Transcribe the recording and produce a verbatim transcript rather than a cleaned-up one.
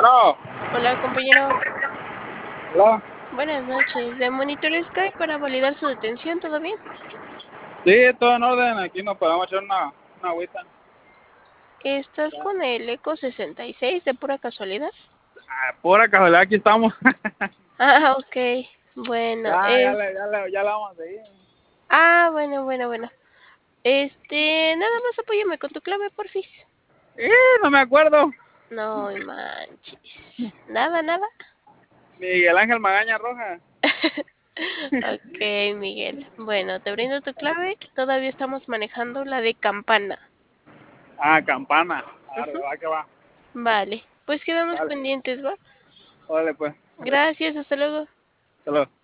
Bueno, Hola, compañero. hola. Buenas noches. De Monitor Sky para validar su detención, ¿todo bien? Sí, todo en orden. Aquí nos podemos echar una, una agüita. ¿Estás con el Eco sesenta y seis de pura casualidad? Ah, pura casualidad, aquí estamos. Ah, ok. Bueno, ya, ya es... le, ya le, ya le vamos a seguir. Ah, bueno, bueno, bueno. Este, nada más apóyame con tu clave, porfis. Eh, no me acuerdo. No manches. Nada, nada. Miguel Ángel Magaña Roja. Ok, Miguel. Bueno, te brindo tu clave. Todavía estamos manejando la de campana. Ah, Campana. Claro, Ujú. va que va. Vale, pues quedamos Dale, pendientes, ¿va? órale pues. Gracias, hasta luego. Hasta luego.